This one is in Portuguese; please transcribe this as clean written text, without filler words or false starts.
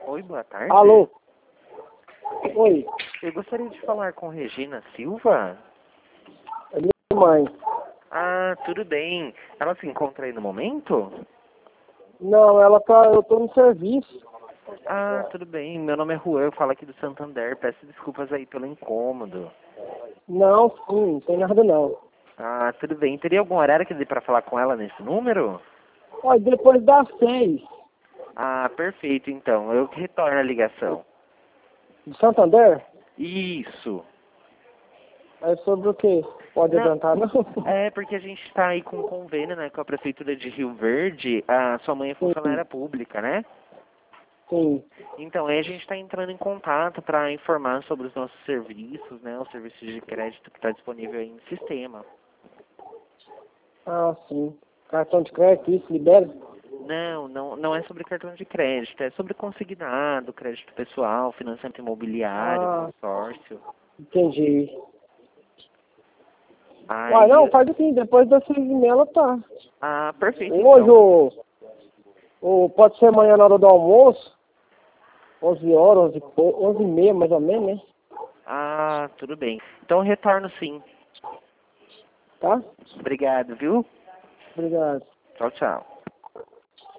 Oi, boa tarde. Alô? Oi, Eu gostaria de falar com Regina Silva. é minha mãe. Ah, tudo bem. Ela se encontra aí no momento? Não, eu tô no serviço. Ah, tudo bem. Meu nome é Juan, eu falo aqui do Santander. Peço desculpas aí pelo incômodo. Não, sim, não tem nada não. Ah, tudo bem. Teria algum horário que dê para falar com ela nesse número? Olha, depois das 6, Ah, perfeito, então. Eu retorno a ligação. de Santander, Isso. é sobre o quê? Pode Não, adiantar não? é porque a gente está aí com um convênio, né, com a Prefeitura de Rio Verde. A sua mãe é Sim, funcionária pública, né? sim. Então, aí a gente está entrando em contato para informar sobre os nossos serviços, né, os serviços de crédito que está disponível aí no sistema. Ah, sim. Cartão de crédito, isso, libera? Não é sobre cartão de crédito, é sobre consignado, crédito pessoal, financiamento imobiliário, Ah, consórcio. entendi. Uai, não, Aí, faz assim, depois das 6h30 ela tá. perfeito Hoje, então. ou pode ser amanhã na hora do almoço, 11 horas, 11h30 mais ou menos, né? Ah, tudo bem. Então eu retorno sim. Tá? Obrigado, viu? Obrigado. Tchau, tchau.